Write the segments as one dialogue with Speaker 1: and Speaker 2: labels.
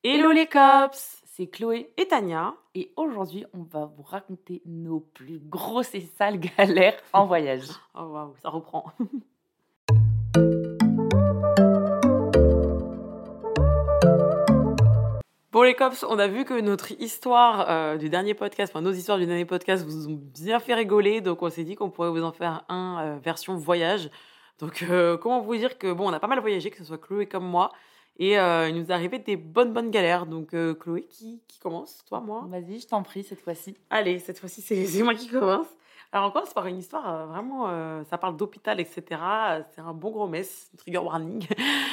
Speaker 1: Hello les cops, c'est Chloé
Speaker 2: Et Tania,
Speaker 1: et aujourd'hui on va vous raconter nos plus grosses et sales galères en voyage.
Speaker 2: oh waouh, ça reprend. Bon les cops, on a vu que notre histoire du dernier podcast, nos histoires du dernier podcast vous ont bien fait rigoler, donc on s'est dit qu'on pourrait vous en faire un version voyage. Donc comment vous dire que bon, on a pas mal voyagé, que ce soit Chloé comme moi, et il nous est arrivé des bonnes galères. Donc Chloé, qui commence, toi, moi?
Speaker 1: Vas-y, je t'en prie cette fois-ci.
Speaker 2: Allez, cette fois-ci c'est moi qui commence. Alors on commence par une histoire vraiment, ça parle d'hôpital, etc. C'est un bon gros mess, trigger warning.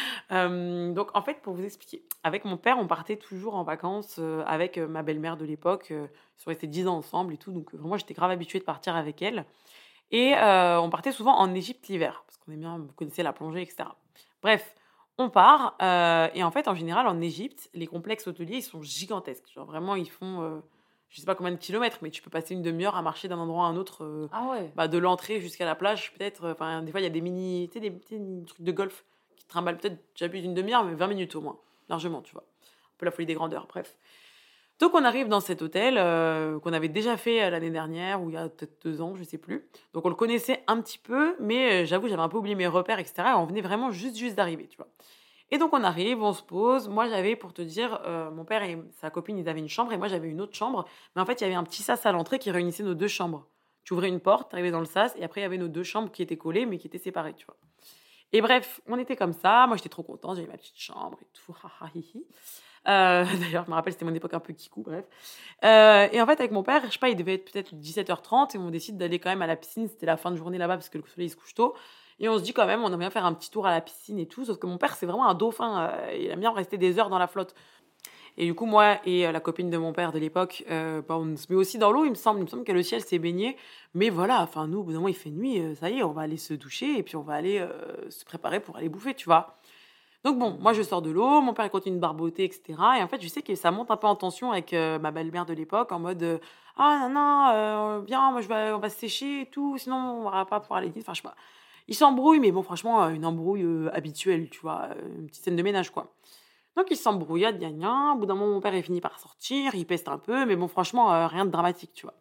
Speaker 2: Donc en fait, pour vous expliquer, avec mon père, on partait toujours en vacances avec ma belle-mère de l'époque. Ils sont restés 10 ans ensemble et tout, donc vraiment j'étais grave habituée de partir avec elle. Et on partait souvent en Égypte l'hiver, parce qu'on aime bien, vous connaissez la plongée, etc. Bref, on part, et en fait, en général, en Égypte, les complexes hôteliers, ils sont gigantesques. Genre vraiment, ils font, je sais pas combien de kilomètres, mais tu peux passer une demi-heure à marcher d'un endroit à un autre,
Speaker 1: Ah ouais.
Speaker 2: de l'entrée jusqu'à la plage, peut-être. Enfin, des fois, il y a des mini, tu sais, des petits trucs de golf qui te trimballent peut-être, j'abuse d'une demi-heure, mais 20 minutes au moins, largement, tu vois. Un peu la folie des grandeurs, bref. Donc on arrive dans cet hôtel qu'on avait déjà fait l'année dernière, ou il y a peut-être 2 ans, je sais plus. Donc on le connaissait un petit peu, mais j'avoue, j'avais un peu oublié mes repères, etc. Et on venait vraiment juste d'arriver, tu vois. Et donc on arrive, on se pose. Moi j'avais, pour te dire, mon père et sa copine, ils avaient une chambre, et moi j'avais une autre chambre. Mais en fait, il y avait un petit sas à l'entrée qui réunissait nos deux chambres. Tu ouvrais une porte, tu arrivais dans le sas, et après il y avait nos deux chambres qui étaient collées, mais qui étaient séparées, tu vois. Et bref, on était comme ça. Moi, j'étais trop contente. J'avais ma petite chambre et tout. D'ailleurs, je me rappelle, c'était mon époque un peu kikou, bref. Et en fait, avec mon père, je sais pas, il devait être peut-être 17h30 et on décide d'aller quand même à la piscine. C'était la fin de journée là-bas parce que le soleil il se couche tôt. Et on se dit quand même, on aimerait bien faire un petit tour à la piscine et tout. Sauf que mon père, c'est vraiment un dauphin. Il aime bien rester des heures dans la flotte. Et du coup, moi et la copine de mon père de l'époque, on se met aussi dans l'eau, il me semble. Il me semble que le ciel s'est baigné. Mais voilà, enfin, nous, au bout d'un moment, il fait nuit. Ça y est, on va aller se doucher et puis on va aller se préparer pour aller bouffer, tu vois. Donc bon, moi, je sors de l'eau, mon père, il continue de barboter, etc. Et en fait, je sais que ça monte un peu en tension avec ma belle-mère de l'époque, en mode ah non, viens, moi, on va se sécher et tout, sinon, on va pas pouvoir aller vite. Enfin, je sais pas. Ils s'embrouillent, mais bon, franchement, une embrouille habituelle, tu vois, une petite scène de ménage, quoi. Donc ils s'embrouillent, gna gna. Au bout d'un moment, mon père est fini par sortir, il peste un peu, mais bon, franchement, rien de dramatique, tu vois.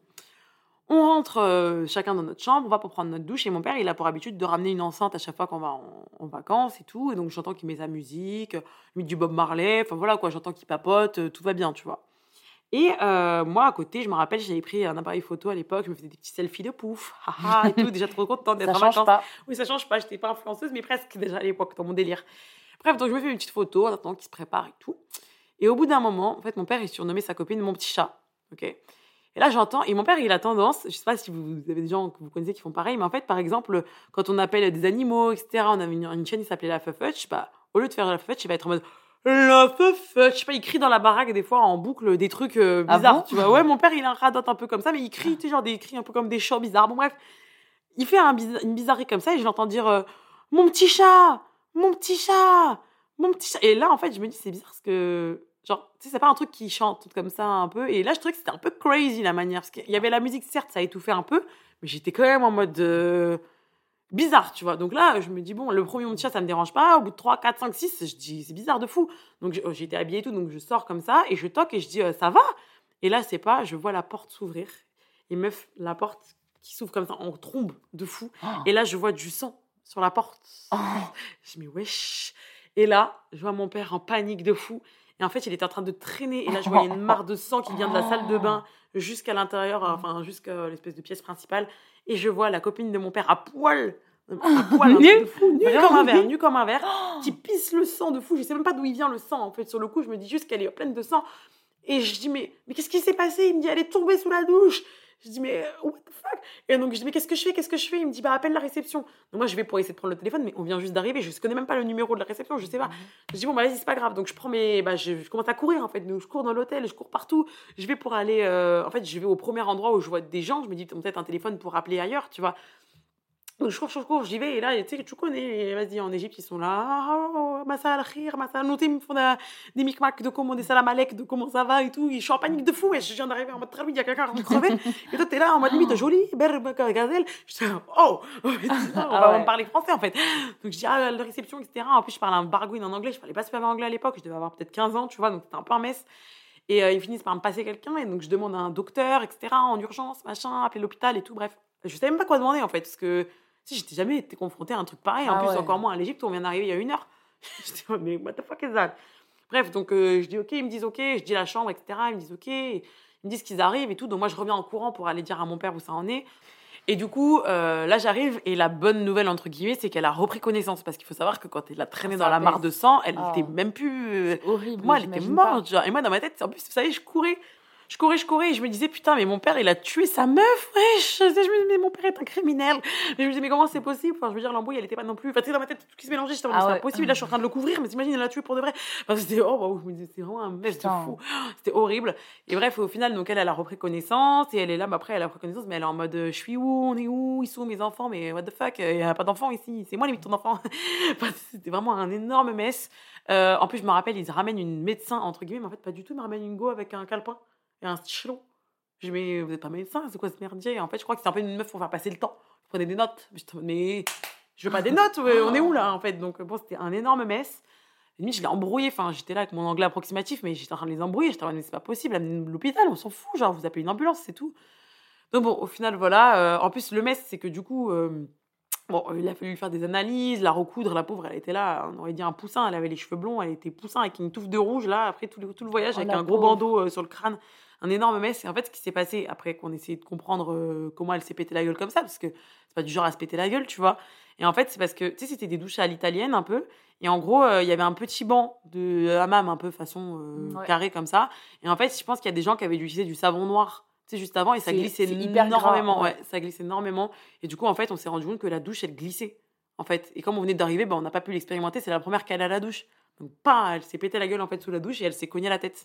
Speaker 2: On rentre chacun dans notre chambre, on va pour prendre notre douche, et mon père, il a pour habitude de ramener une enceinte à chaque fois qu'on va en vacances et tout. Et donc j'entends qu'il met sa musique, il met du Bob Marley, enfin voilà quoi, j'entends qu'il papote, tout va bien, tu vois. Et moi, à côté, je me rappelle, j'avais pris un appareil photo à l'époque, je me faisais des petits selfies de pouf, haha, et tout, déjà trop contente d'être
Speaker 1: Ça
Speaker 2: en
Speaker 1: change
Speaker 2: vacances.
Speaker 1: pas.
Speaker 2: Oui, ça change pas, j'étais pas influenceuse, mais presque déjà à l'époque, dans mon délire. Bref, donc je me fais une petite photo en attendant qu'il se prépare et tout. Et au bout d'un moment, en fait, mon père, il surnommait sa copine mon petit chat. Ok. Et là, j'entends, et mon père, il a tendance, je sais pas si vous avez des gens que vous connaissez qui font pareil, mais en fait, par exemple, quand on appelle des animaux, etc., on avait une chaîne qui s'appelait la Feufetch, bah, au lieu de faire la Feufetch, il va être en mode la Feufetch, je sais pas, il crie dans la baraque des fois en boucle des trucs
Speaker 1: Ah
Speaker 2: bizarres,
Speaker 1: bon?
Speaker 2: tu vois. Ouais, mon père, il a un radote un peu comme ça, mais il crie, tu sais, genre des cris un peu comme des chants bizarres. Bon, bref, il fait une bizarrerie comme ça, et je l'entends dire mon petit chat, mon petit chat, mon petit chat. Et là, en fait, je me dis, c'est bizarre parce que, genre, tu sais, c'est pas un truc qui chante comme ça un peu. Et là, je trouvais que c'était un peu crazy la manière. Parce qu'il y avait la musique, certes, ça étouffait un peu, mais j'étais quand même en mode bizarre, tu vois. Donc là, je me dis, bon, le premier mon petit chat, ça me dérange pas. Au bout de 3, 4, 5, 6, je dis, c'est bizarre de fou. Donc j'étais habillée et tout, donc je sors comme ça et je toque et je dis, ça va? Et là, c'est pas, je vois la porte s'ouvrir. Et meuf, la porte qui s'ouvre comme ça en trombe de fou. Et là, je vois du sang sur la porte.
Speaker 1: Oh.
Speaker 2: Je me dis, wesh. Et là, je vois mon père en panique de fou. Et en fait, il était en train de traîner. Et là, je voyais une mare de sang qui vient de la salle de bain jusqu'à l'intérieur, enfin, jusqu'à l'espèce de pièce principale. Et je vois la copine de mon père à poil, un truc de fou, nu
Speaker 1: Vraiment
Speaker 2: comme un verre,
Speaker 1: nu?
Speaker 2: nu comme un verre, qui pisse le sang de fou. Je sais même pas d'où il vient le sang, en fait. Sur le coup, je me dis juste qu'elle est pleine de sang. Et je dis, mais qu'est-ce qui s'est passé? Il me dit, elle est tombée sous la douche. Je dis, mais what the fuck? Et donc, je dis, mais qu'est-ce que je fais? Il me dit, bah, appelle la réception. Donc, moi, je vais pour essayer de prendre le téléphone, mais on vient juste d'arriver. Je ne connais même pas le numéro de la réception, je sais pas. Je dis, bon, bah, vas-y, c'est pas grave. Donc, je prends je commence à courir, en fait. Donc, je cours dans l'hôtel, je cours partout. Je vais pour aller, en fait, je vais au premier endroit où je vois des gens. Je me dis, peut-être un téléphone pour appeler ailleurs, tu vois. Donc, je cours, j'y vais. Et là, tu sais, tu connais, vas-y, en Égypte, ils sont là. Ah, Massa al-Khir, Massa al-Nouté, ils me font des micmacs de comment, des salam alek, de comment ça va et tout. Je suis en panique de fou. Et je viens d'arriver en mode très vite, il y a quelqu'un qui crevé. Et toi, t'es là en mode limite, joli, berbe, gazelle. Je dis, oh, on va me parler français en fait. Donc, je dis, ah, la réception, etc. En plus, je parle un bargouine en anglais. Je parlais pas super bien anglais à l'époque. Je devais avoir peut-être 15 ans, tu vois. Donc, c'était un peu un mess. Et ils finissent par me passer quelqu'un. Et donc, je demande à un docteur, etc., en urgence, machin, appeler l'hôpital et tout. Bref, je savais même pas quoi demander en fait. Parce que si j'étais jamais été confrontée à un truc pareil, en plus encore moins à l'Égypte où on vient d'arriver il y a 1 heure. J'étais mais what the fuck is that? Bref, donc je dis ok, ils me disent ok, je dis la chambre, etc. Ils me disent ok, ils me disent qu'ils arrivent et tout. Donc moi je reviens en courant pour aller dire à mon père où ça en est. Et du coup, là j'arrive et la bonne nouvelle entre guillemets, c'est qu'elle a repris connaissance parce qu'il faut savoir que quand elle a traîné dans la mare de sang, elle était même plus.
Speaker 1: C'est horrible.
Speaker 2: Moi, elle était morte. Genre. Et moi dans ma tête, en plus, vous savez, je courais et je me disais putain mais mon père il a tué sa meuf, wesh. Je me disais mais mon père est un criminel. Mais je me disais mais comment c'est possible, enfin je veux dire l'embrouille elle était pas non plus, enfin tu sais dans ma tête tout qui se mélangeait, j'étais c'est pas possible, là je suis en train de le couvrir mais t'imagines elle l'a tué pour de vrai, enfin, c'était je me disais c'est vraiment un mess de fou, c'était horrible. Et bref au final donc elle a repris connaissance et elle est là, mais après elle a repris connaissance mais elle est en mode je suis où, on est où, ils sont où mes enfants, mais what the fuck, il y a pas d'enfants ici, c'est moi limite ton enfant. Enfin, c'était vraiment un énorme mess. En plus je me rappelle ils ramènent une médecin entre guillemets mais en fait pas du tout, ils me ramènent une go avec un calepin et un stylo. Je dis, mais vous n'êtes pas médecin, c'est quoi ce merdier? Et en fait, je crois que c'est un peu une meuf pour faire passer le temps. Je prenais des notes. Mais je veux pas des notes, on est où là en fait? Donc bon, c'était un énorme mess. Limite, je l'ai embrouillé. Enfin, j'étais là avec mon anglais approximatif, mais j'étais en train de les embrouiller. J'étais en train de mais c'est pas possible, amenez l'hôpital, on s'en fout. Genre, vous appelez une ambulance, c'est tout. Donc bon, au final, voilà. En plus, le mess, c'est que du coup, bon, il a fallu lui faire des analyses, la recoudre. La pauvre, elle était là, on aurait dit un poussin. Elle avait les cheveux blonds, elle était poussin avec une touffe de rouge là. Après tout le voyage, avec un gros bandeau sur le crâne. Un énorme mess. Et en fait, ce qui s'est passé après qu'on essayait de comprendre comment elle s'est pété la gueule comme ça, parce que c'est pas du genre à se péter la gueule, tu vois. Et en fait, c'est parce que, tu sais, c'était des douches à l'italienne un peu. Et en gros, il y avait un petit banc de hammam un peu façon carré comme ça. Et en fait, je pense qu'il y a des gens qui avaient utilisé du savon noir, tu sais, juste avant, et ça glissait énormément. Ouais, ça glissait énormément. Et du coup, en fait, on s'est rendu compte que la douche, elle glissait. En fait. Et comme on venait d'arriver, on n'a pas pu l'expérimenter. C'est la première qu'elle a la douche. Donc, elle s'est pété la gueule en fait sous la douche et elle s'est cognée la tête.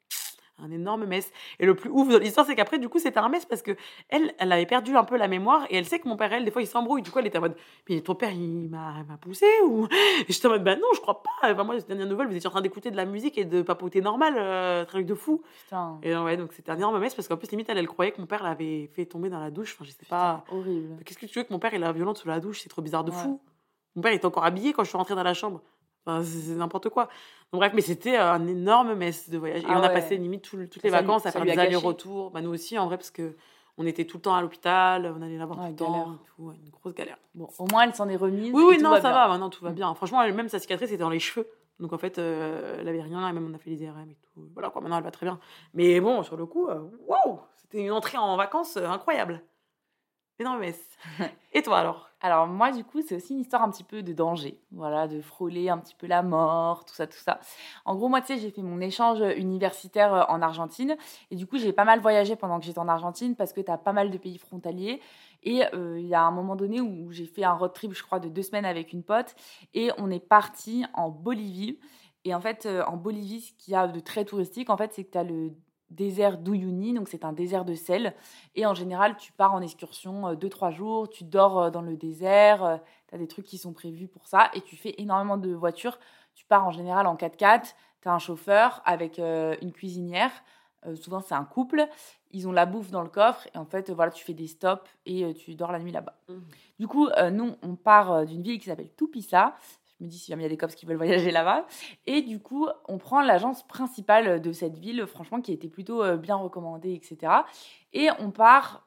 Speaker 2: Un énorme mess. Et le plus ouf de l'histoire, c'est qu'après, du coup, c'était un mess parce que elle avait perdu un peu la mémoire et elle sait que mon père, elle, des fois, il s'embrouille. Du coup, elle était en mode, mais ton père, il m'a poussé ou. Et j'étais en mode, non, je crois pas. Enfin, moi, cette dernière nouvelle, vous étiez en train d'écouter de la musique et de papoter normal, truc de fou.
Speaker 1: Putain.
Speaker 2: Et ouais, donc c'était un énorme mess parce qu'en plus, limite, elle croyait que mon père l'avait fait tomber dans la douche. Enfin, je sais pas.
Speaker 1: Horrible.
Speaker 2: Qu'est-ce que tu veux que mon père, il a violente sous la douche? C'est trop bizarre de fou. Mon père était encore habillé quand je suis rentrée dans la chambre. Enfin, c'est n'importe quoi. Donc, bref, mais c'était un énorme mess de voyage. Et on a passé limite toutes les vacances à faire des allers-retours. Nous aussi, en vrai, parce que on était tout le temps à l'hôpital, on allait la voir tout le temps. Une grosse galère.
Speaker 1: Bon, au moins, elle s'en est remise.
Speaker 2: Oui, non, ça va. Maintenant, tout va bien. Franchement, même sa cicatrice était dans les cheveux. Donc, en fait, elle avait rien. Et même, on a fait les IRM et tout. Voilà, quoi. Maintenant, elle va très bien. Mais bon, sur le coup, wow, c'était une entrée en vacances incroyable. Énorme mess. Et toi, alors?
Speaker 1: Alors moi, du coup, c'est aussi une histoire un petit peu de danger, voilà, de frôler un petit peu la mort, tout ça, tout ça. En gros, moi, tu sais, j'ai fait mon échange universitaire en Argentine et du coup, j'ai pas mal voyagé pendant que j'étais en Argentine parce que tu as pas mal de pays frontaliers et il y a un moment donné où j'ai fait un road trip, je crois, de 2 semaines avec une pote et on est parti en Bolivie. Et en fait, en Bolivie, ce qu'il y a de très touristique, en fait, c'est que tu as le désert d'Uyuni, donc c'est un désert de sel. Et en général, tu pars en excursion 2-3 jours, tu dors dans le désert, tu as des trucs qui sont prévus pour ça, et tu fais énormément de voitures. Tu pars en général en 4x4, tu as un chauffeur avec une cuisinière, souvent c'est un couple, ils ont la bouffe dans le coffre, et en fait, voilà, tu fais des stops et tu dors la nuit là-bas. Du coup, nous, on part d'une ville qui s'appelle Tupisa. Je me dis si jamais il y a des cops qui veulent voyager là-bas. Et du coup, on prend l'agence principale de cette ville, franchement, qui a été plutôt bien recommandée, etc. Et on part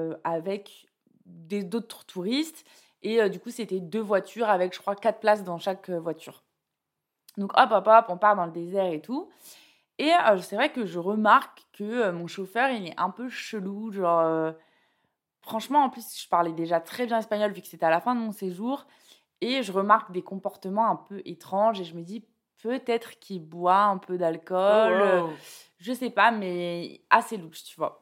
Speaker 1: avec d'autres touristes. Et du coup, c'était 2 voitures avec, je crois, 4 places dans chaque voiture. Donc, hop, on part dans le désert et tout. Et c'est vrai que je remarque que mon chauffeur, il est un peu chelou. Genre, franchement, en plus, je parlais déjà très bien espagnol vu que c'était à la fin de mon séjour. Et je remarque des comportements un peu étranges et je me dis peut-être qu'il boit un peu d'alcool. Je sais pas, mais assez louche, tu vois.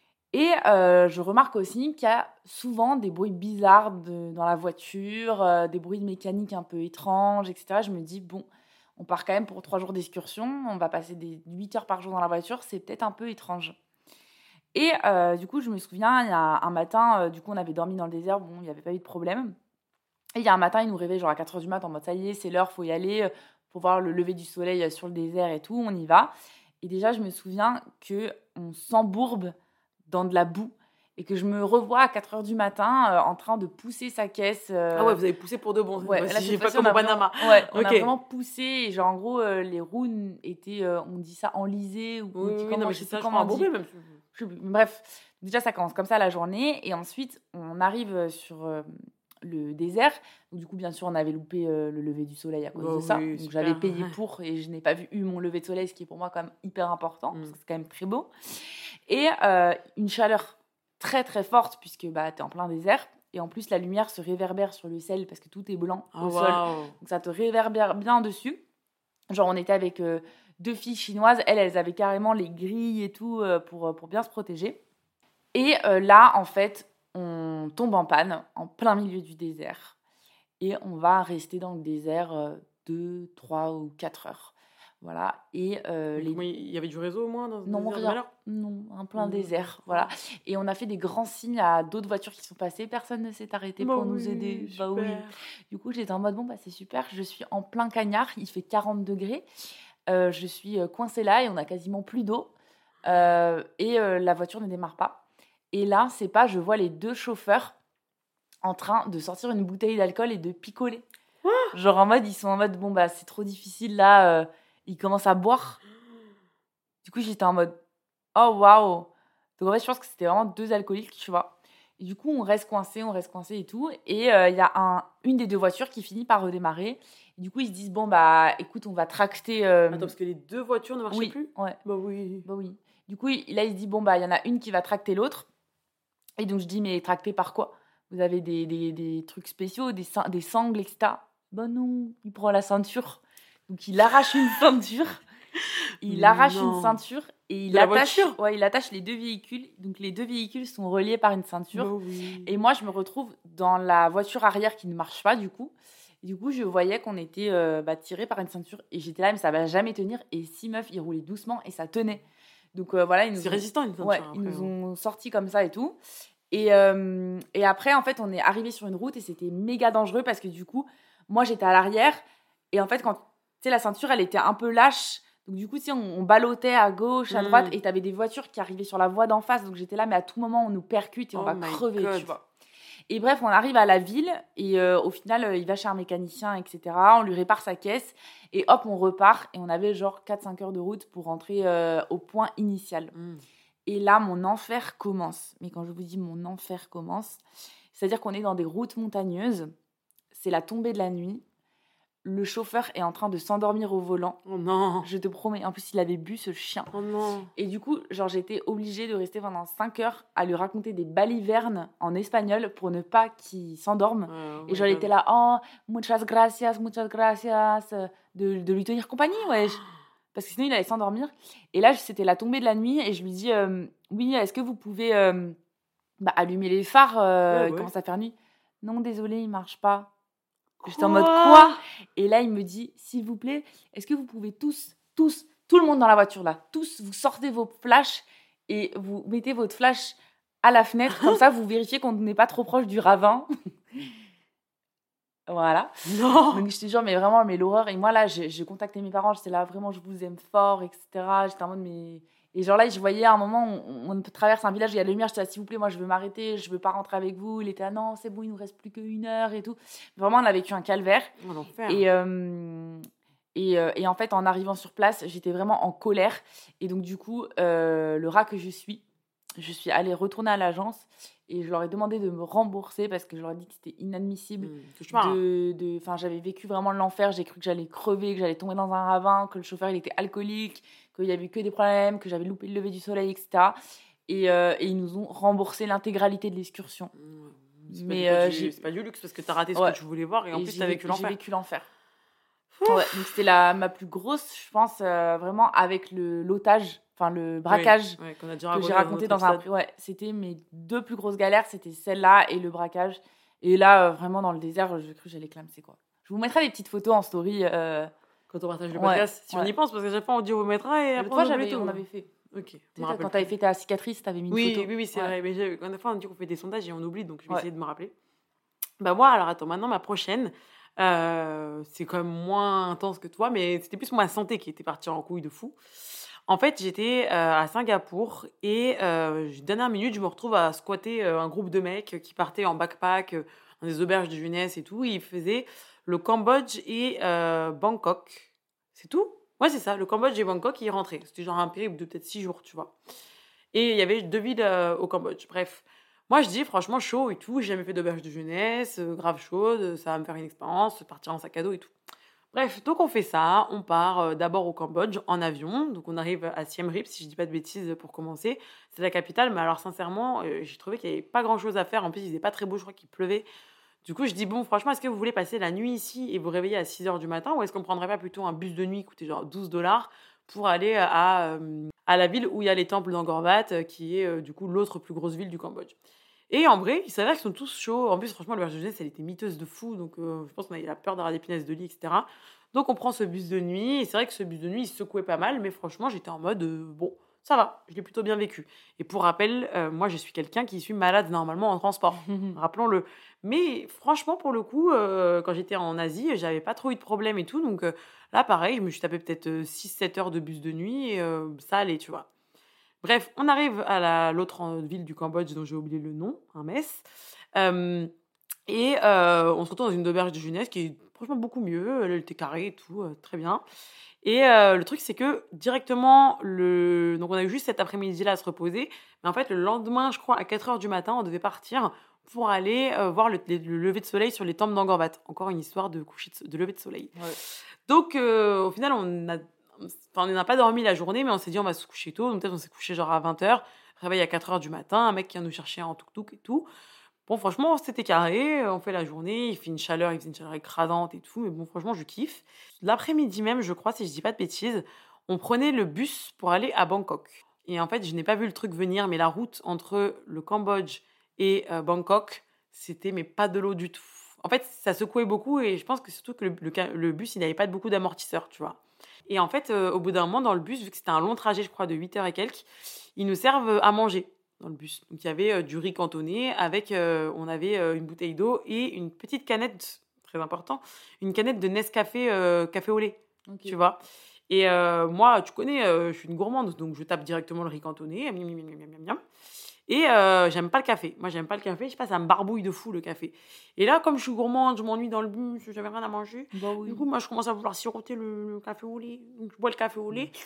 Speaker 1: Et je remarque aussi qu'il y a souvent des bruits bizarres dans la voiture, des bruits de mécanique un peu étranges, etc. Je me dis, bon, on part quand même pour 3 jours d'excursion, on va passer des 8 heures par jour dans la voiture, c'est peut-être un peu étrange. Et du coup, je me souviens, il y a un matin, du coup, on avait dormi dans le désert. Bon, il n'y avait pas eu de problème. Et il y a un matin, il nous réveille genre à 4h du mat en mode ça y est, c'est l'heure, faut y aller pour voir le lever du soleil sur le désert et tout. On y va. Et déjà, je me souviens qu'on s'embourbe dans de la boue et que je me revois à 4h du matin en train de pousser sa caisse.
Speaker 2: Ah ouais, vous avez poussé pour de bon.
Speaker 1: Ouais,
Speaker 2: Bah,
Speaker 1: là,
Speaker 2: si j'ai
Speaker 1: cette
Speaker 2: pas
Speaker 1: fois-ci,
Speaker 2: comme au Panama.
Speaker 1: on a
Speaker 2: Ok.
Speaker 1: vraiment poussé. Et genre, en gros, les roues étaient, on dit ça, enlisées. Ou
Speaker 2: Oui,
Speaker 1: comment,
Speaker 2: non, mais
Speaker 1: je
Speaker 2: c'est
Speaker 1: sais
Speaker 2: ça,
Speaker 1: plus
Speaker 2: je
Speaker 1: comment
Speaker 2: crois,
Speaker 1: on dit.
Speaker 2: embourbé même.
Speaker 1: Bref, déjà, ça commence comme ça la journée. Et ensuite, on arrive sur le désert. Donc, du coup, bien sûr, on avait loupé le lever du soleil à cause
Speaker 2: Bah
Speaker 1: de ça.
Speaker 2: oui,
Speaker 1: Donc,
Speaker 2: super.
Speaker 1: j'avais payé pour et je n'ai pas eu mon lever de soleil, ce qui est pour moi quand même hyper important, parce que c'est quand même très beau. Et une chaleur très, très forte, puisque bah, tu es en plein désert. Et en plus, la lumière se réverbère sur le sel parce que tout est blanc au sol. Donc, ça te réverbère bien dessus. Genre, on était avec 2 filles chinoises. Elles avaient carrément les grilles et tout pour bien se protéger. Et là, en fait, on tombe en panne en plein milieu du désert. Et on va rester dans le désert 2, 3 ou 4 heures. Voilà. Et
Speaker 2: Il y avait du réseau au moins dans ce
Speaker 1: non,
Speaker 2: désert de
Speaker 1: rien.
Speaker 2: Malheur?
Speaker 1: Non, un plein désert. Voilà. Et on a fait des grands signes à d'autres voitures qui sont passées. Personne ne s'est arrêté pour nous aider.
Speaker 2: Super.
Speaker 1: Bah oui. Du coup, j'étais en mode, bon, bah c'est super. Je suis en plein cagnard. Il fait 40 degrés. Je suis coincée là et on a quasiment plus d'eau. La voiture ne démarre pas. Et là, c'est pas, je vois les 2 chauffeurs en train de sortir une bouteille d'alcool et de picoler. Genre en mode, ils sont en mode, bon, bah c'est trop difficile là. Ils commencent à boire. Du coup, j'étais en mode, oh waouh! Donc en fait, je pense que c'était vraiment 2 alcooliques, tu vois. Et du coup, on reste coincé et tout. Et il y a une des 2 voitures qui finit par redémarrer. Et du coup, ils se disent, bon, bah écoute, on va tracter.
Speaker 2: Attends, parce que les 2 voitures ne marchaient plus?
Speaker 1: Ouais.
Speaker 2: Bah oui.
Speaker 1: Bah oui. Du coup, là, il se dit, bon, bah il y en a une qui va tracter l'autre. Et donc, je dis, mais tracter par quoi? Vous avez des trucs spéciaux, des sangles, etc. Bah non, il prend la ceinture. Donc, il arrache une ceinture. Il arrache une ceinture et il attache les 2 véhicules. Donc, les 2 véhicules sont reliés par une ceinture.
Speaker 2: Bah oui.
Speaker 1: Et moi, je me retrouve dans la voiture arrière qui ne marche pas, du coup. Et du coup, je voyais qu'on était tiré par une ceinture. Et j'étais là, mais ça va jamais tenir. Et 6 meufs, ils roulaient doucement et ça tenait. Donc, voilà.
Speaker 2: C'est résistant, une ceinture.
Speaker 1: Ouais, ils nous ont sortis comme ça et tout. Et après, en fait, on est arrivé sur une route et c'était méga dangereux parce que du coup, moi, j'étais à l'arrière. Et en fait, quand tu sais, la ceinture, elle était un peu lâche. Donc, du coup, tu sais, on ballottait à gauche, à droite. Et tu avais des voitures qui arrivaient sur la voie d'en face. Donc, j'étais là, mais à tout moment, on nous percute et on va crever, tu vois. Et bref, on arrive à la ville. Et au final, il va chez un mécanicien, etc. On lui répare sa caisse. Et hop, on repart. Et on avait genre 4-5 heures de route pour rentrer au point initial. Et là, mon enfer commence. Mais quand je vous dis mon enfer commence, c'est-à-dire qu'on est dans des routes montagneuses. C'est la tombée de la nuit. Le chauffeur est en train de s'endormir au volant.
Speaker 2: Oh non.
Speaker 1: Je te promets. En plus, il avait bu, ce chien.
Speaker 2: Oh non.
Speaker 1: Et du coup, genre, j'étais obligée de rester pendant 5 heures à lui raconter des balivernes en espagnol pour ne pas qu'il s'endorme. Et genre, il était là, oh, muchas gracias, de lui tenir compagnie, wesh. Parce que sinon, il allait s'endormir. Et là, c'était la tombée de la nuit. Et je lui dis, oui, est-ce que vous pouvez allumer les phares Il commence à faire nuit. Non, désolé, il ne marche pas. J'étais en mode, quoi? Et là, il me dit, s'il vous plaît, est-ce que vous pouvez tous, tout le monde dans la voiture, là, tous, vous sortez vos flashs et vous mettez votre flash à la fenêtre. Comme ça, vous vérifiez qu'on n'est pas trop proche du ravin. Voilà.
Speaker 2: Non.
Speaker 1: Donc, je te jure, mais vraiment, mais l'horreur. Et moi, là, j'ai contacté mes parents. J'étais là, vraiment, je vous aime fort, etc. J'étais en mode, mais... Et genre là, je voyais à un moment, on traverse un village, il y a la lumière. J'étais là, s'il vous plaît, moi, je veux m'arrêter. Je veux pas rentrer avec vous. Il était là, non, c'est bon, il nous reste plus qu'1 heure et tout. Vraiment, on a vécu un calvaire.
Speaker 2: Oh, l'enfer.
Speaker 1: Et en fait, en arrivant sur place, j'étais vraiment en colère. Et donc, du coup, le rat que je suis allée retourner à l'agence et je leur ai demandé de me rembourser parce que je leur ai dit que c'était inadmissible. J'avais vécu vraiment l'enfer. J'ai cru que j'allais crever, que j'allais tomber dans un ravin, que le chauffeur il était alcoolique, qu'il y avait que des problèmes, que j'avais loupé le lever du soleil, etc. Et ils nous ont remboursé l'intégralité de l'excursion.
Speaker 2: C'est pas du luxe parce que t'as raté ce que tu voulais voir et en plus t'as vécu l'enfer.
Speaker 1: J'ai vécu l'enfer. Ouais, donc c'était ma plus grosse, je pense, vraiment avec l'otage, enfin le braquage
Speaker 2: qu'on a déjà
Speaker 1: que j'ai raconté dans un... Ouais, c'était mes 2 plus grosses galères, c'était celle-là et le braquage. Et là, vraiment dans le désert, j'ai cru que j'allais clamser, quoi. Je vous mettrai des petites photos en story.
Speaker 2: Quand on partage le podcast, si on y pense, parce qu'à chaque fois on dit on vous mettra et après
Speaker 1: on avait fait.
Speaker 2: Ok.
Speaker 1: Tu sais, quand t'avais fait ta cicatrice, t'avais mis une photo.
Speaker 2: Oui, c'est
Speaker 1: Ouais.
Speaker 2: vrai. Mais des fois, on dit qu'on fait des sondages et on oublie, donc je vais
Speaker 1: Ouais.
Speaker 2: essayer de me rappeler. Bah moi, alors attends, maintenant ma prochaine, c'est quand même moins intense que toi, mais c'était plus ma santé qui était partie en couille de fou. En fait, j'étais à Singapour et dernière minute, je me retrouve à squatter un groupe de mecs qui partaient en backpack dans des auberges de jeunesse et tout. Ils faisaient le Cambodge et Bangkok. C'est tout? Ouais, c'est ça, le Cambodge et Bangkok, ils rentraient. C'était genre un périple de peut-être 6 jours, tu vois. Et il y avait 2 villes au Cambodge. Bref, moi je dis franchement chaud et tout. J'ai jamais fait d'auberge de jeunesse, grave chaude. Ça va me faire une expérience, partir en sac à dos et tout. Bref, donc on fait ça. On part d'abord au Cambodge en avion. Donc on arrive à Siem Reap, si je dis pas de bêtises pour commencer. C'est la capitale, mais alors sincèrement, j'ai trouvé qu'il y avait pas grand chose à faire. En plus, il faisait pas très beau, je crois qu'il pleuvait. Du coup, je dis bon, franchement, est-ce que vous voulez passer la nuit ici et vous réveiller à 6 h du matin ou est-ce qu'on prendrait pas plutôt un bus de nuit qui coûtait genre 12 $ pour aller à la ville où il y a les temples d'Angkor Wat, qui est du coup l'autre plus grosse ville du Cambodge. Et en vrai, il s'avère qu'ils sont tous chauds. En plus, franchement, l'auberge de jeunesse, elle était miteuse de fou. Donc, je pense qu'on avait la peur d'avoir des punaises de lit, etc. Donc, on prend ce bus de nuit. Et c'est vrai que ce bus de nuit, il se secouait pas mal. Mais franchement, j'étais en mode, bon, ça va. Je l'ai plutôt bien vécu. Et pour rappel, moi, je suis quelqu'un qui suis malade normalement en transport. Rappelons-le. Mais franchement, pour le coup, quand j'étais en Asie, j'avais pas trop eu de problème et tout. Donc, là, pareil, je me suis tapé peut-être 6-7 heures de bus de nuit. Et ça allait, tu vois. Bref, on arrive à l'autre ville du Cambodge dont j'ai oublié le nom, un mess. Et on se retrouve dans une auberge de jeunesse qui est franchement beaucoup mieux. Elle était carrée et tout, très bien. Et le truc, c'est que directement, donc on a eu juste cet après-midi-là à se reposer. Mais en fait, le lendemain, je crois, à 4 h du matin, on devait partir pour aller voir le lever de soleil sur les temples d'Angkor Wat. Encore une histoire de lever de soleil.
Speaker 1: Ouais.
Speaker 2: Donc, au final, on n'a pas dormi la journée, mais on s'est dit on va se coucher tôt. Donc peut-être on s'est couché genre à 20 h, réveil à 4 h du matin, un mec qui vient nous chercher en tuk-tuk et tout. Bon, franchement, c'était carré, on fait la journée, il faisait une chaleur écrasante et tout, mais bon, franchement, je kiffe. L'après-midi même, je crois, si je dis pas de bêtises, on prenait le bus pour aller à Bangkok. Et en fait, je n'ai pas vu le truc venir, mais la route entre le Cambodge et Bangkok, c'était mais pas de l'eau du tout. En fait, ça secouait beaucoup et je pense que surtout que le bus, il n'avait pas beaucoup d'amortisseurs, tu vois. Et en fait, au bout d'un moment, dans le bus, vu que c'était un long trajet, je crois, de 8 h et quelques, ils nous servent à manger dans le bus. Donc, il y avait du riz cantonné avec, on avait une bouteille d'eau et une petite canette, très important, une canette de Nescafé café au lait,
Speaker 1: Okay.
Speaker 2: tu vois. Et moi, tu connais, je suis une gourmande, donc je tape directement le riz cantonné. Miam, miam, miam, miam, miam. Et j'aime pas le café. Moi, j'aime pas le café. Je sais pas, ça me barbouille de fou, le café. Et là, comme je suis gourmande, je m'ennuie dans le bus, j'avais rien à manger.
Speaker 1: Bah oui.
Speaker 2: Du coup, moi, je commence à vouloir siroter le café au lait. Donc, je bois le café au lait.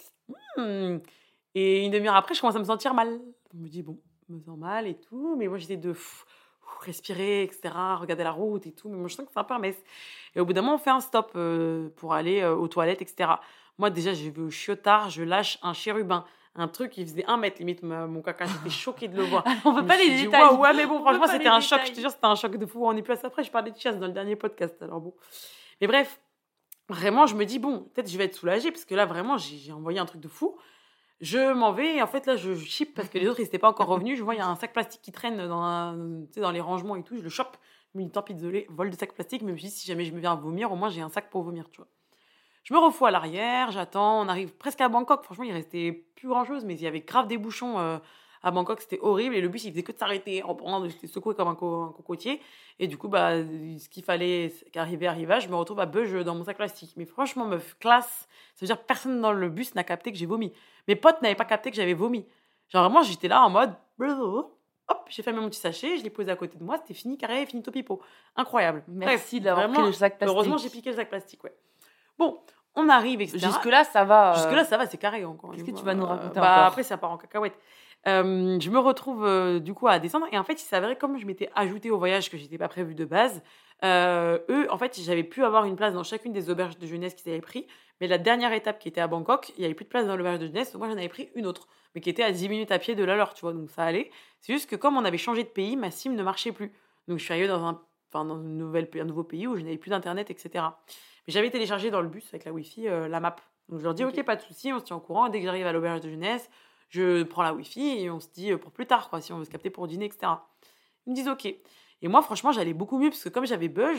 Speaker 2: Et une demi-heure après, je commence à me sentir mal. Je me dis, bon, je me sens mal et tout. Mais moi, j'essaie de respirer, etc., regarder la route et tout. Mais moi, je sens que c'est un peu un mess. Et au bout d'un moment, on fait un stop pour aller aux toilettes, etc. Moi, déjà, j'ai vu au chiotard, je lâche un chérubin. Un truc qui faisait 1 mètre limite, mon caca. J'étais choquée de le voir.
Speaker 1: On veut pas les
Speaker 2: Dit,
Speaker 1: détails.
Speaker 2: ouais, mais bon,
Speaker 1: On
Speaker 2: franchement,
Speaker 1: veut pas
Speaker 2: c'était
Speaker 1: les
Speaker 2: un choc.
Speaker 1: détails.
Speaker 2: Je te jure, c'était un choc de fou. On est plus à ça après. Je parlais de chasse dans le dernier podcast. Alors bon. Mais bref, vraiment, je me dis, bon, peut-être je vais être soulagée parce que là, vraiment, j'ai envoyé un truc de fou. Je m'en vais et en fait, là, je chip parce que les autres, ils n'étaient pas encore revenus. Je vois, il y a un sac plastique qui traîne dans les rangements et tout. Je le chope. Je me dis, tant pis, désolé, vol de sac plastique. Mais je me dis, si jamais je me viens à vomir, au moins, j'ai un sac pour vomir, tu vois. Je me refous à l'arrière, j'attends, on arrive presque à Bangkok. Franchement, il restait plus grand-chose, mais il y avait grave des bouchons à Bangkok, c'était horrible. Et le bus, il faisait que de s'arrêter, j'étais secoué comme un cocotier. Et du coup, bah, ce qu'il fallait arriva, je me retrouve à beuge dans mon sac plastique. Mais franchement, meuf, classe, ça veut dire que personne dans le bus n'a capté que j'ai vomi. Mes potes n'avaient pas capté que j'avais vomi. Genre vraiment, j'étais là en mode... Hop, j'ai fait mon petit sachet, je l'ai posé à côté de moi, c'était fini, carré, finito pipo. Incroyable.
Speaker 1: Merci
Speaker 2: Bref,
Speaker 1: d'avoir pris le sac plastique.
Speaker 2: Heureusement, j'ai piqué le sac plastique, ouais. Bon, on arrive, etc.
Speaker 1: Jusque-là, ça va.
Speaker 2: Jusque-là, ça va, c'est carré encore.
Speaker 1: Qu'est-ce que tu vas nous raconter
Speaker 2: bah,
Speaker 1: encore?
Speaker 2: Après, ça part en cacahuète. Je me retrouve du coup à descendre. Et en fait, il s'avérait, comme je m'étais ajoutée au voyage que je n'étais pas prévu de base, eux, en fait, j'avais pu avoir une place dans chacune des auberges de jeunesse qu'ils avaient pris. Mais la dernière étape qui était à Bangkok, il n'y avait plus de place dans l'auberge de jeunesse. Donc moi, j'en avais pris une autre, mais qui était à 10 minutes à pied de la leur, tu vois. Donc ça allait. C'est juste que comme on avait changé de pays, ma SIM ne marchait plus. Donc je suis arrivée dans un nouveau pays où je n'avais plus d'internet, etc. Mais j'avais téléchargé dans le bus avec la Wi-Fi la map. Donc je leur dis, ok, pas de souci, on se tient au courant. Dès que j'arrive à l'auberge de jeunesse, je prends la Wi-Fi et on se dit pour plus tard, quoi, si on veut se capter pour dîner, etc. Ils me disent ok. Et moi, franchement, j'allais beaucoup mieux parce que comme j'avais bug,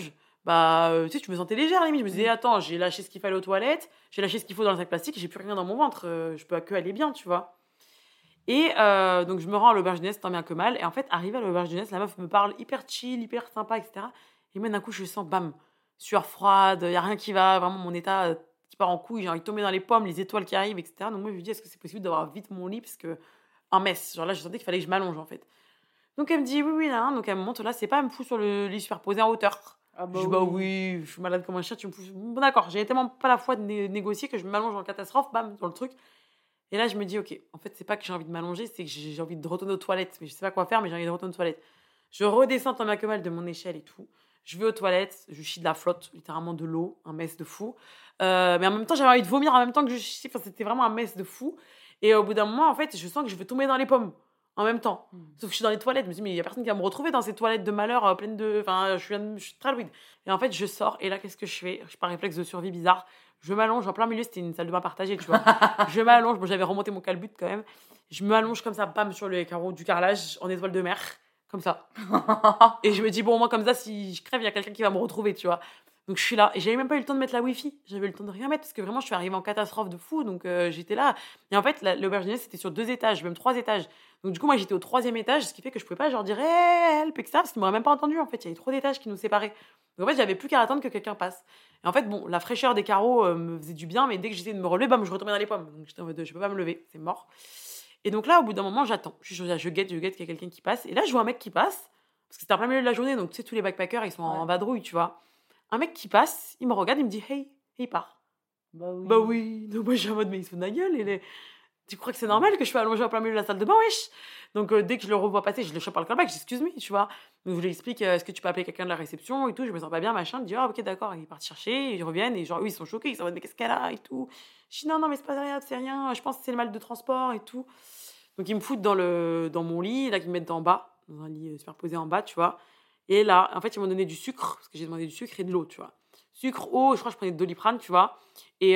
Speaker 2: tu sais, je me sentais légère, limite. Je me disais, attends, j'ai lâché ce qu'il fallait aux toilettes, j'ai lâché ce qu'il faut dans le sac plastique, j'ai plus rien dans mon ventre, je peux que aller bien, tu vois. Et donc, je me rends à l'auberge de jeunesse, tant bien que mal. Et en fait, arrivé à l'auberge de jeunesse, la meuf me parle hyper chill, hyper sympa, etc. Et moi, d'un coup, je sens, bam, sueur froide, il n'y a rien qui va, vraiment mon état qui part en couille, j'ai envie de tomber dans les pommes, les étoiles qui arrivent, etc. Donc, moi, je lui dis, est-ce que c'est possible d'avoir vite mon lit? Parce que, un mess. Genre là, je sentais qu'il fallait que je m'allonge, en fait. Donc, elle me dit, oui, oui, là. Donc, elle me montre, là, c'est pas, elle me fout sur le lit superposé en hauteur.
Speaker 1: Ah
Speaker 2: Je dis, bah oui, je suis malade comme un chien, tu me pousses. Bon, d'accord, j'ai tellement pas la foi de négocier que je m'allonge en catastrophe, bam, dans le truc. Et là, je me dis, ok, en fait, c'est pas que j'ai envie de m'allonger, c'est que j'ai envie de retourner aux toilettes. Mais je sais pas quoi faire, mais j'ai envie de retourner aux toilettes. Je redescends tant bien que mal de mon échelle et tout. Je vais aux toilettes, je chie de la flotte, littéralement de l'eau, un mess de fou. Mais en même temps, j'avais envie de vomir en même temps que je chie. Enfin, c'était vraiment un mess de fou. Et au bout d'un moment, en fait, je sens que je vais tomber dans les pommes en même temps. Sauf que je suis dans les toilettes. Je me dis, mais il y a personne qui va me retrouver dans ces toilettes de malheur pleines de. Enfin, je suis très louide. Et en fait, je sors. Et là, qu'est-ce que je fais? Je par réflexe de survie bizarre. Je m'allonge en plein milieu. C'était une salle de bain partagée, tu vois. Je m'allonge. Bon, j'avais remonté mon calbut quand même. Je m'allonge comme ça, bam, sur le carreau du carrelage en étoile de mer. Comme ça. Et je me dis, bon, moi, comme ça, si je crève, il y a quelqu'un qui va me retrouver, tu vois. Donc, je suis là. Et j'avais même pas eu le temps de mettre la Wi-Fi. J'avais eu le temps de rien mettre parce que vraiment, je suis arrivée en catastrophe de fou. Donc, j'étais là. Et en fait, l'auberge de jeunesse, c'était sur 2 étages, même 3 étages. Donc, du coup, moi, j'étais au 3e étage, ce qui fait que je pouvais pas, genre, dire, hey, help, etc. Parce qu'ils m'auraient même pas entendu, en fait. Il y avait trop d'étages qui nous séparaient. Donc, en fait, j'avais plus qu'à attendre que quelqu'un passe. Et en fait, bon, la fraîcheur des carreaux me faisait du bien, mais dès que j'essayais de me relever, bam, je retombais dans les pommes. Donc, j'étais en mode, je peux pas me lever, c'est mort. Et donc là, au bout d'un moment, j'attends. Je guette qu'il y a quelqu'un qui passe. Et là, je vois un mec qui passe. Parce que c'était en plein milieu de la journée, donc tu sais, tous les backpackers, ils sont en vadrouille, tu vois. Un mec qui passe, il me regarde, il me dit hey, et il part. Bah oui. Donc moi, je suis en mode, mais il se fout de ma gueule. Tu crois que c'est normal que je sois allongée en plein milieu de la salle de bain, wesh? Donc dès que je le revois passer, je le chope par le callback, je dis excuse-moi, tu vois. Donc je lui explique, est-ce que tu peux appeler quelqu'un de la réception et tout, je me sens pas bien, machin. Il dit, ah ok, d'accord. Ils partent chercher, ils reviennent, et genre, eux, ils sont choqués, ils sont en mode, mais qu'est-ce qu'elle a et tout. Je dis, non, non, mais c'est pas rien, c'est rien, je pense que c'est le mal de transport et tout. Donc ils me foutent dans mon lit, là, ils me mettent en bas, dans un lit superposé en bas, tu vois. Et là, en fait, ils m'ont donné du sucre, parce que j'ai demandé du sucre et de l'eau, tu vois. Sucre, eau, je crois que je prenais de Doliprane, tu vois. Et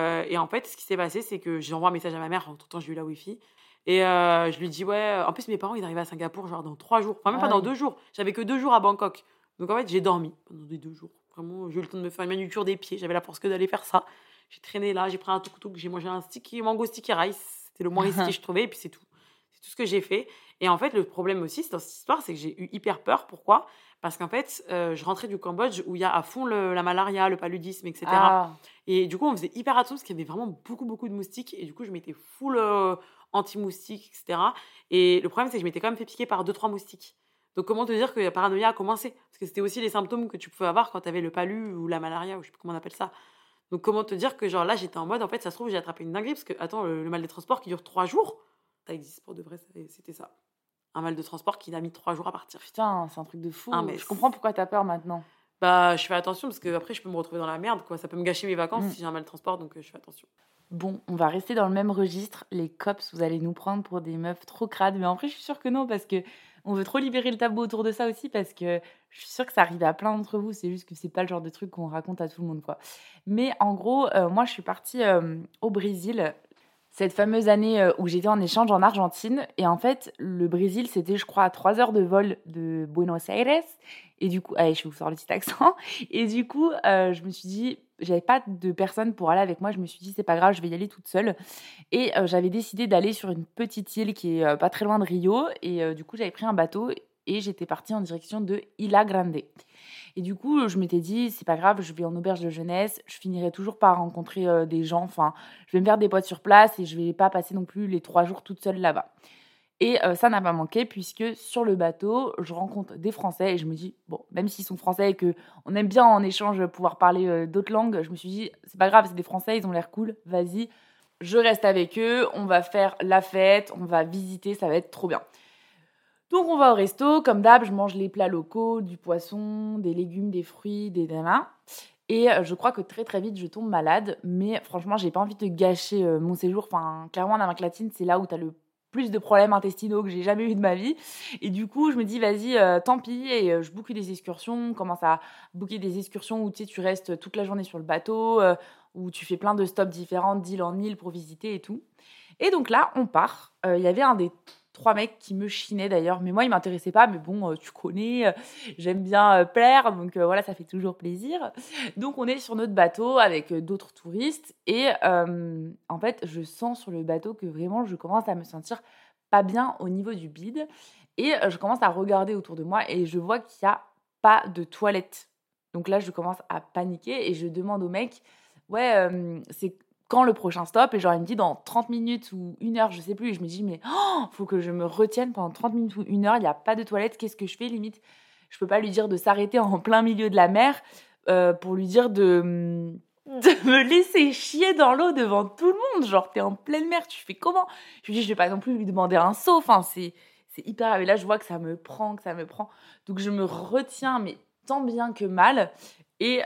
Speaker 2: en fait, ce qui s'est passé, c'est que j'envoie un message à ma mère, entre-temps, j'ai eu la Wi-Fi. Et je lui dis, ouais, en plus, mes parents, ils arrivaient à Singapour, genre dans 3 jours. Enfin, même pas dans 2 jours. J'avais que 2 jours à Bangkok. Donc, en fait, j'ai dormi pendant les 2 jours. Vraiment, j'ai eu le temps de me faire une manucure des pieds. J'avais la force que d'aller faire ça. J'ai traîné là, j'ai pris un tuk-tuk, j'ai mangé un mango sticky rice. C'était le moins risqué que je trouvais, et puis c'est tout. C'est tout ce que j'ai fait. Et en fait, le problème aussi, dans cette histoire, c'est que j'ai eu hyper peur. Pourquoi? Parce qu'en fait, je rentrais du Cambodge où il y a à fond la malaria, le paludisme, etc.
Speaker 1: Ah.
Speaker 2: Et du coup, on faisait hyper attention parce qu'il y avait vraiment beaucoup, beaucoup de moustiques. Et du coup, je m'étais full anti-moustiques, etc. Et le problème, c'est que je m'étais quand même fait piquer par 2-3 moustiques. Donc, comment te dire que la paranoïa a commencé? Parce que c'était aussi les symptômes que tu pouvais avoir quand tu avais le palu ou la malaria, ou je sais plus comment on appelle ça. Donc, comment te dire que, genre là, j'étais en mode, en fait, ça se trouve, j'ai attrapé une dinguerie. Parce que, attends, le mal des transports qui dure 3 jours, ça existe pour de vrai, c'était ça. Un mal de transport qui a mis 3 jours à partir.
Speaker 1: Putain, c'est un truc de fou.
Speaker 2: Mais
Speaker 1: je comprends pourquoi t'as peur maintenant.
Speaker 2: Bah, je fais attention parce que après je peux me retrouver dans la merde, quoi. Ça peut me gâcher mes vacances si j'ai un mal de transport, donc je fais attention.
Speaker 1: Bon, on va rester dans le même registre. Les cops, vous allez nous prendre pour des meufs trop crades. Mais en vrai, je suis sûre que non, parce que on veut trop libérer le tabou autour de ça aussi, parce que je suis sûre que ça arrive à plein d'entre vous. C'est juste que c'est pas le genre de truc qu'on raconte à tout le monde, quoi. Mais en gros, moi, je suis partie au Brésil cette fameuse année où j'étais en échange en Argentine. Et en fait, le Brésil, c'était, je crois, à 3 heures de vol de Buenos Aires. Et du coup, allez, je vais vous faire le petit accent. Et du coup, je me suis dit, j'avais pas de personne pour aller avec moi. Je me suis dit, c'est pas grave, je vais y aller toute seule. Et j'avais décidé d'aller sur une petite île qui est pas très loin de Rio. Et du coup, j'avais pris un bateau et j'étais partie en direction de Ilha Grande. Et du coup, je m'étais dit, c'est pas grave, je vais en auberge de jeunesse, je finirai toujours par rencontrer des gens, enfin, je vais me faire des potes sur place et je vais pas passer non plus les 3 jours toute seule là-bas. Et ça n'a pas manqué puisque sur le bateau, je rencontre des Français et je me dis, bon, même s'ils sont Français et qu'on aime bien en échange pouvoir parler d'autres langues, je me suis dit, c'est pas grave, c'est des Français, ils ont l'air cool, vas-y, je reste avec eux, on va faire la fête, on va visiter, ça va être trop bien. Donc on va au resto, comme d'hab, je mange les plats locaux, du poisson, des légumes, des fruits, des nanas. Et je crois que très très vite je tombe malade, mais franchement j'ai pas envie de gâcher mon séjour. Enfin, clairement en Amérique latine, c'est là où t'as le plus de problèmes intestinaux que j'ai jamais eu de ma vie. Et du coup, je me dis vas-y, tant pis, et je boucle des excursions. Commence à booker des excursions où tu sais, tu restes toute la journée sur le bateau, où tu fais plein de stops différents d'île en île pour visiter et tout. Et donc là, on part. Il y avait un des 3 mecs qui me chinaient d'ailleurs. Mais moi, ils m'intéressaient pas. Mais bon, tu connais, j'aime bien plaire. Donc voilà, ça fait toujours plaisir. Donc on est sur notre bateau avec d'autres touristes. Et en fait, je sens sur le bateau que vraiment, je commence à me sentir pas bien au niveau du bide. Et je commence à regarder autour de moi et je vois qu'il y a pas de toilette. Donc là, je commence à paniquer et je demande au mec, ouais, c'est quand le prochain stop? Et genre, il me dit dans 30 minutes ou 1 heure, je sais plus. Et je me dis, mais faut que je me retienne pendant 30 minutes ou 1 heure, il n'y a pas de toilette, qu'est-ce que je fais? Limite, je peux pas lui dire de s'arrêter en plein milieu de la mer pour lui dire de me laisser chier dans l'eau devant tout le monde. Genre, t'es en pleine mer, tu fais comment? Je lui dis, je vais pas non plus lui demander un seau. Enfin, c'est hyper... Et là, je vois que ça me prend. Donc, je me retiens, mais tant bien que mal. Et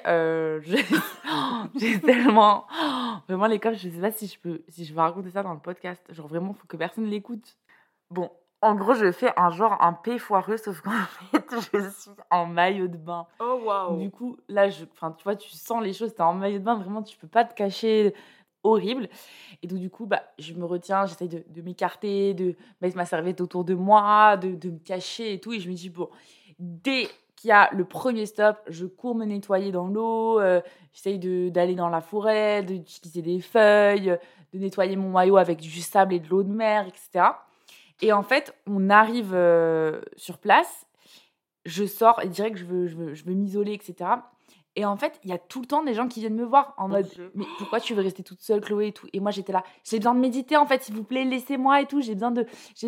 Speaker 1: j'ai tellement... Vraiment, les cops, je sais pas si je vais raconter ça dans le podcast. Genre, vraiment, faut que personne l'écoute. Bon, en gros, je fais un P foireux, sauf qu'en fait, je suis en maillot de bain.
Speaker 2: Oh, waouh.
Speaker 1: Du coup, là, tu vois, tu sens les choses, t'es en maillot de bain, vraiment, tu peux pas te cacher, horrible. Et donc, du coup, je me retiens, j'essaye de m'écarter, de mettre ma serviette autour de moi, de me cacher et tout. Et je me dis, bon, dès qu'il y a le premier stop, je cours me nettoyer dans l'eau, j'essaye d'aller dans la forêt, d'utiliser des feuilles, de nettoyer mon maillot avec du sable et de l'eau de mer, etc. Et en fait, on arrive sur place, je sors et direct, je veux m'isoler, etc. Et en fait, il y a tout le temps des gens qui viennent me voir en mode « Mais pourquoi tu veux rester toute seule, Chloé ?» et tout. Et moi, j'étais là « J'ai besoin de méditer, en fait, s'il vous plaît, laissez-moi et tout. J'ai besoin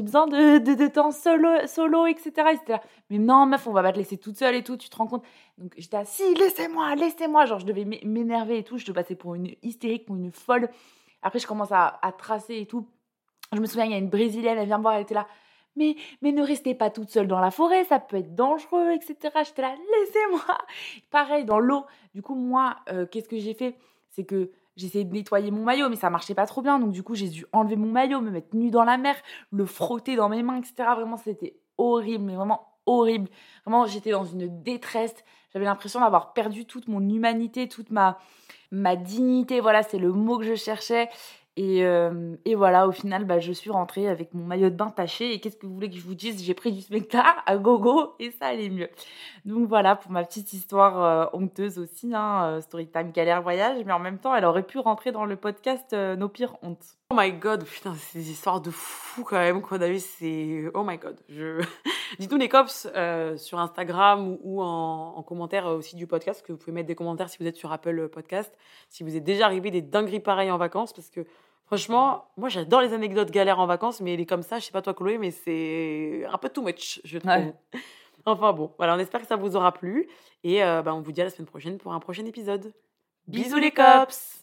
Speaker 1: de temps solo, etc. » Et c'était là « Mais non, meuf, on va pas te laisser toute seule et tout, tu te rends compte ?» Donc, j'étais là « Si, laissez-moi. » Genre, je devais m'énerver et tout. Je devais passer pour une hystérique, pour une folle. Après, je commence à tracer et tout. Je me souviens, il y a une Brésilienne, elle vient me voir, elle était là « Mais ne restez pas toute seule dans la forêt, ça peut être dangereux, etc. » J'étais là « Laissez-moi !» Pareil, dans l'eau. Du coup, moi, qu'est-ce que j'ai fait? C'est que j'ai essayé de nettoyer mon maillot, mais ça marchait pas trop bien. Donc, du coup, j'ai dû enlever mon maillot, me mettre nue dans la mer, le frotter dans mes mains, etc. Vraiment, c'était horrible, mais vraiment horrible. Vraiment, j'étais dans une détresse. J'avais l'impression d'avoir perdu toute mon humanité, toute ma dignité. Voilà, c'est le mot que je cherchais. Et voilà, au final, je suis rentrée avec mon maillot de bain taché. Et qu'est-ce que vous voulez que je vous dise? J'ai pris du spectacle à gogo et ça allait mieux. Donc voilà, pour ma petite histoire honteuse aussi, Storytime Galère Voyage. Mais en même temps, elle aurait pu rentrer dans le podcast Nos pires hontes.
Speaker 2: Oh my god, putain, c'est des histoires de fou quand même qu'on a eu, c'est... Oh my god. Dites-nous les cops sur Instagram ou en commentaire aussi du podcast, que vous pouvez mettre des commentaires si vous êtes sur Apple Podcast, si vous êtes déjà arrivé des dingueries pareilles en vacances, parce que franchement, moi j'adore les anecdotes galères en vacances, mais les comme ça, je sais pas toi Chloé, mais c'est un peu too much, je trouve. Ouais. Enfin bon, voilà, on espère que ça vous aura plu, et on vous dit à la semaine prochaine pour un prochain épisode. Bisous les cops!